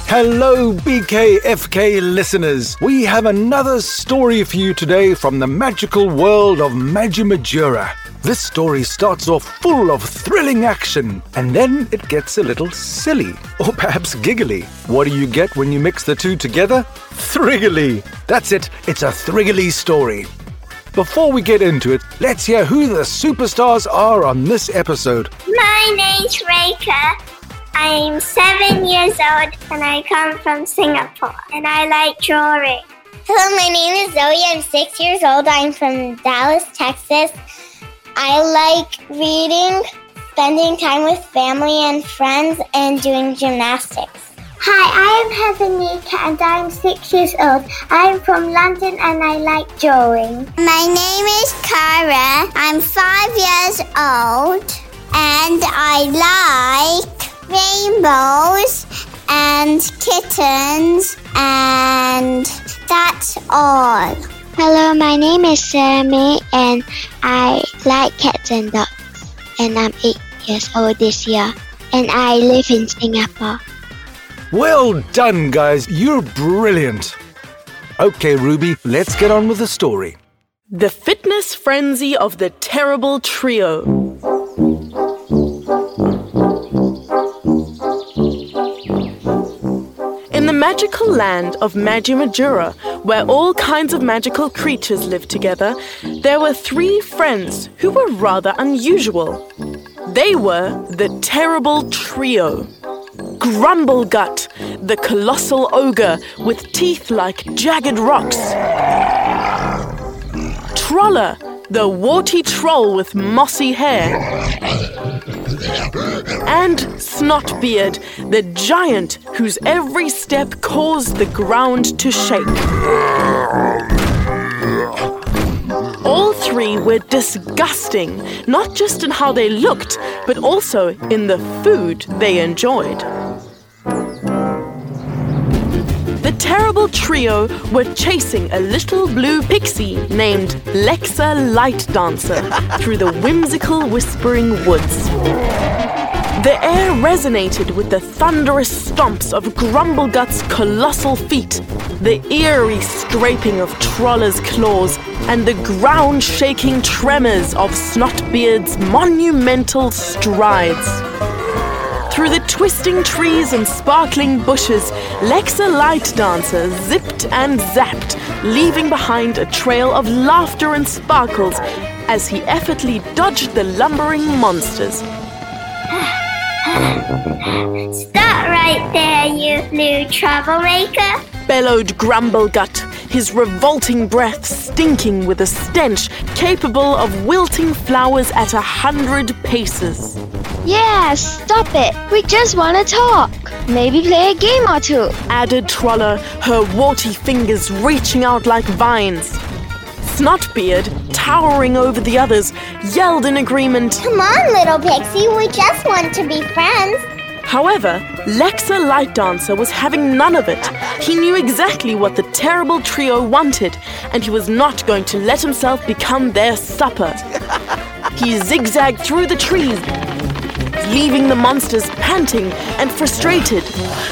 Hello, BKFK listeners. We have another story for you today from the magical world of Magimajura. This story starts off full of thrilling action, and then it gets a little silly, or perhaps giggly. What do you get when you mix the two together? Thriggly. That's it. It's a thriggly story. Before we get into it, let's hear who the superstars are on this episode. My name's Reika. I'm 7 years old and I come from Singapore and I like drawing. Hello, my name is Zoe. I'm 6 years old. I'm from Dallas, Texas. I like reading, spending time with family and friends, and doing gymnastics. Hi, I am Heather Nika and I'm 6 years old. I'm from London and I like drawing. My name is Kara. I'm 5 years old and I like rainbows and kittens, and that's all. Hello, my name is Sammy and I like cats and dogs. And I'm 8 years old this year and I live in Singapore. Well done, guys. You're brilliant. Okay, Ruby, let's get on with the story. The fitness frenzy of the terrible trio. In the magical land of Magimajura, where all kinds of magical creatures live together, there were 3 friends who were rather unusual. They were the terrible trio. Grumblegut, the colossal ogre with teeth like jagged rocks. Troller, the warty troll with mossy hair. And Snotbeard, the giant whose every step caused the ground to shake. All 3 were disgusting, not just in how they looked, but also in the food they enjoyed. The terrible trio were chasing a little blue pixie named Lexa Lightdancer through the whimsical whispering woods. The air resonated with the thunderous stomps of Grumblegut's colossal feet, the eerie scraping of Troller's claws, and the ground-shaking tremors of Snotbeard's monumental strides. Through the twisting trees and sparkling bushes, Lexa Lightdancer zipped and zapped, leaving behind a trail of laughter and sparkles as he effortlessly dodged the lumbering monsters. Stop right there, you blue troublemaker. Bellowed Grumblegut, his revolting breath stinking with a stench capable of wilting flowers at 100 paces. Yeah, stop it. We just want to talk. Maybe play a game or two. Added Troller, her warty fingers reaching out like vines. Snotbeard, towering over the others, yelled in agreement. Come on, little pixie. We just want to be friends. However, Lexa Lightdancer was having none of it. He knew exactly what the terrible trio wanted, and he was not going to let himself become their supper. He zigzagged through the trees, leaving the monsters panting and frustrated.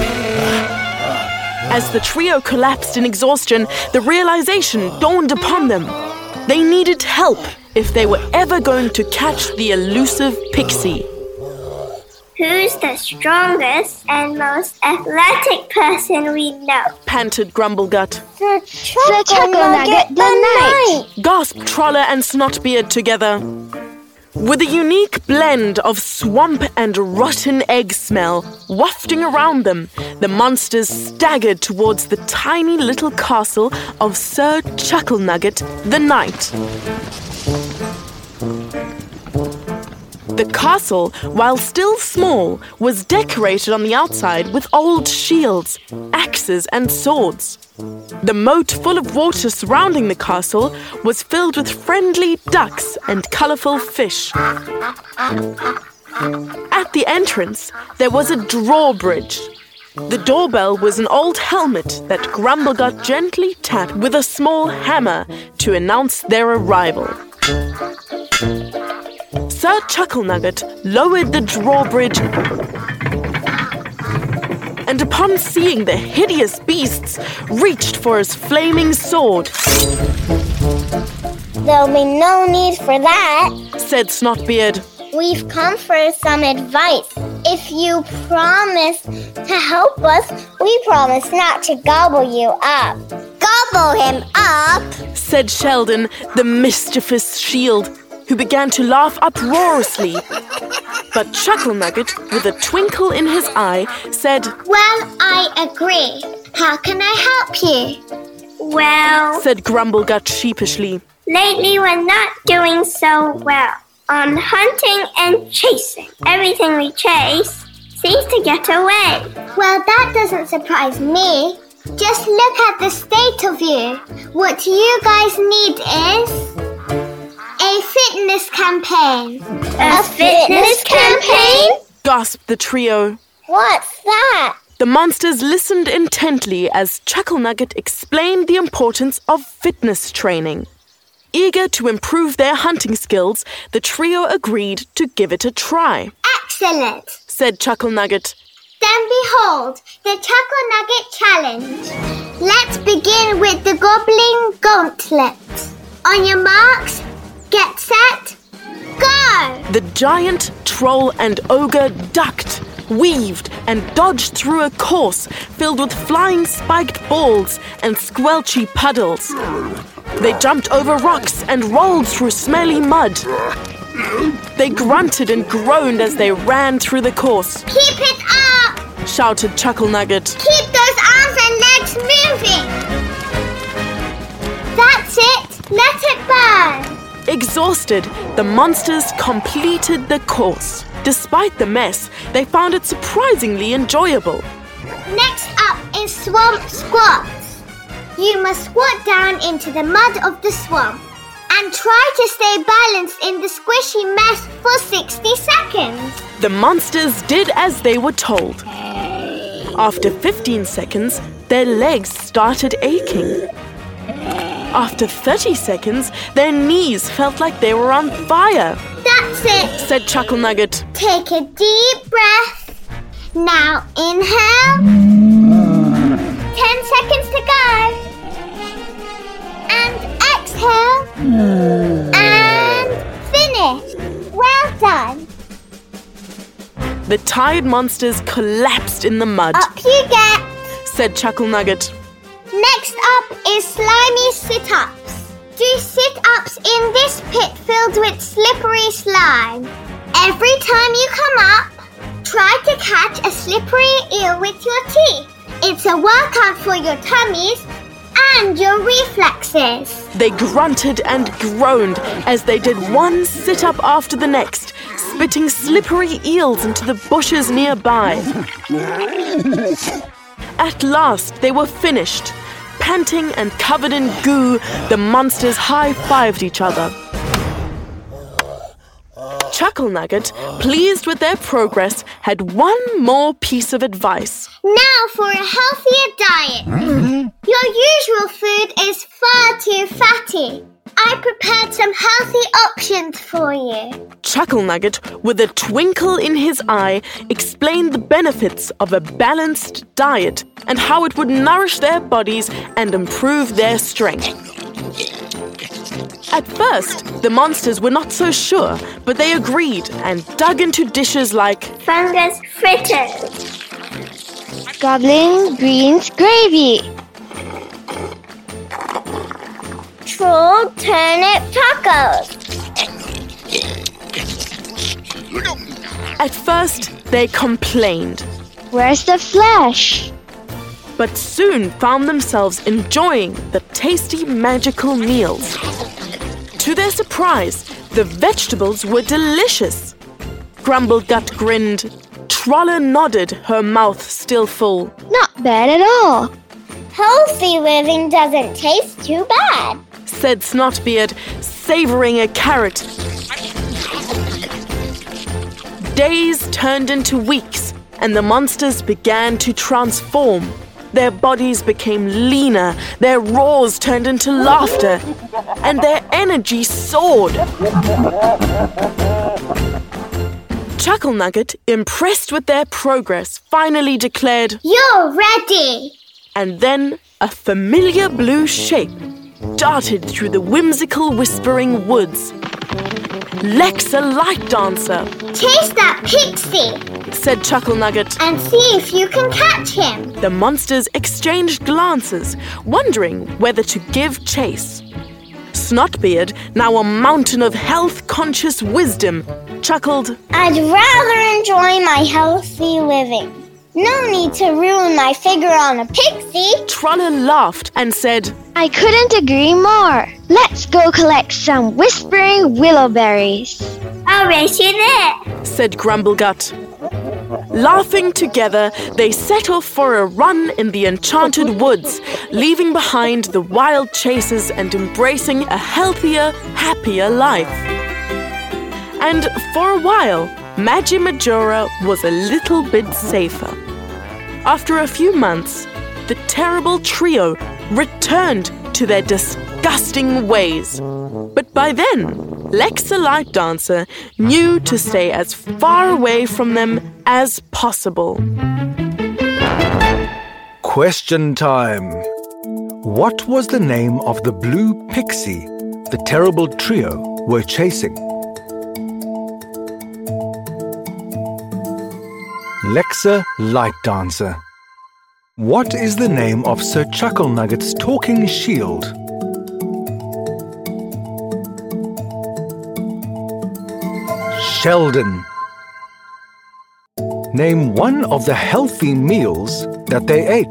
As the trio collapsed in exhaustion, the realization dawned upon them. They needed help if they were ever going to catch the elusive pixie. Who's the strongest and most athletic person we know? Panted Grumblegut. The Chuckle Nugget the Knight. Gasped Troller and Snotbeard together. With a unique blend of swamp and rotten egg smell wafting around them, the monsters staggered towards the tiny little castle of Sir Chucklenugget the Knight. The castle, while still small, was decorated on the outside with old shields, axes and swords. The moat full of water surrounding the castle was filled with friendly ducks and colourful fish. At the entrance, there was a drawbridge. The doorbell was an old helmet that Grumblegut gently tapped with a small hammer to announce their arrival. Sir Chucklenugget lowered the drawbridge and upon seeing the hideous beasts, reached for his flaming sword. There'll be no need for that. Said Snotbeard. We've come for some advice. If you promise to help us, we promise not to gobble you up. Gobble him up? Said Sheldon, the mischievous shield, who began to laugh uproariously. But Chuckle Nugget, with a twinkle in his eye, said, Well, I agree. How can I help you? Well, said Grumblegut sheepishly. lately we're not doing so well on hunting and chasing. Everything we chase seems to get away. Well, that doesn't surprise me. Just look at the state of you. What you guys need is a fitness campaign. A fitness campaign? Gasped the trio. What's that? The monsters listened intently as Chuckle Nugget explained the importance of fitness training. Eager to improve their hunting skills, the trio agreed to give it a try. Excellent. Said Chuckle Nugget. Then behold, the Chuckle Nugget Challenge. Let's begin with the Gobbling Gauntlet. On your marks, get set, go! The giant, troll and ogre ducked, weaved and dodged through a course filled with flying spiked balls and squelchy puddles. They jumped over rocks and rolled through smelly mud. They grunted and groaned as they ran through the course. Keep it up! Shouted Chuckle Nugget. Keep those arms and legs moving! That's it! Let it burn! Exhausted, the monsters completed the course. Despite the mess, they found it surprisingly enjoyable. Next up is swamp squats. You must squat down into the mud of the swamp and try to stay balanced in the squishy mess for 60 seconds. The monsters did as they were told. After 15 seconds, their legs started aching. After 30 seconds, their knees felt like they were on fire. That's it. Said Chuckle Nugget. Take a deep breath. Now inhale. 10 seconds to go. And exhale. And finish. Well done. The tired monsters collapsed in the mud. Up you get. Said Chuckle Nugget. Next up is slimy sit-ups. Do sit-ups in this pit filled with slippery slime. Every time you come up, try to catch a slippery eel with your teeth. It's a workout for your tummies and your reflexes. They grunted and groaned as they did one sit-up after the next, spitting slippery eels into the bushes nearby. At last, they were finished. Panting and covered in goo, the monsters high-fived each other. Chuckle Nugget, pleased with their progress, had one more piece of advice. Now for a healthier diet. Your usual food is far too fatty. I prepared some healthy options for you. Chuckle Nugget, with a twinkle in his eye, explained the benefits of a balanced diet and how it would nourish their bodies and improve their strength. At first, the monsters were not so sure, but they agreed and dug into dishes like Fungus fritters. Goblin greens gravy. Troll turnip tacos. At first, they complained, Where's the flesh? but soon found themselves enjoying the tasty magical meals. To their surprise, the vegetables were delicious. Grumblegut grinned. Troller nodded, her mouth still full. Not bad at all. Healthy living doesn't taste too bad. Said Snotbeard, savoring a carrot. Days turned into weeks, and the monsters began to transform. Their bodies became leaner, their roars turned into laughter, and their energy soared. Chuckle Nugget, impressed with their progress, finally declared, "You're ready!" And then a familiar blue shape darted through the whimsical whispering woods. "Lexa Light Dancer," "Chase that pixie said Chuckle Nugget. and see if you can catch him." The monsters exchanged glances, wondering whether to give chase. Snotbeard, now a mountain of health-conscious wisdom, chuckled, "I'd rather enjoy my healthy living. No need to ruin my figure on a pixie." Troller laughed and said, I couldn't agree more. Let's go collect some whispering willowberries. I'll race you there. said Grumblegut. Laughing together, they set off for a run in the enchanted woods, leaving behind the wild chasers and embracing a healthier, happier life. And for a while, Magimajora was a little bit safer. After a few months, the terrible trio returned to their disgusting ways. But by then, Lexa Light Dancer knew to stay as far away from them as possible. Question time. What was the name of the blue pixie the terrible trio were chasing? Lexa Light Dancer. What is the name of Sir Chuckle Nugget's talking shield? Sheldon. Name one of the healthy meals that they ate.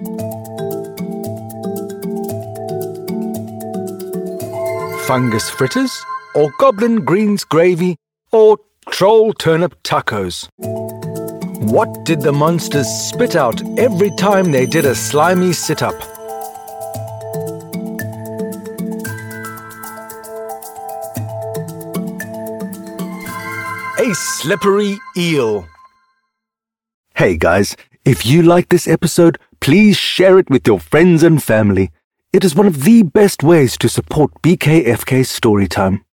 Fungus fritters, or goblin greens gravy, or troll turnip tacos. What did the monsters spit out every time they did a slimy sit-up? A slippery eel. Hey guys, if you like this episode, please share it with your friends and family. It is one of the best ways to support BKFK Storytime.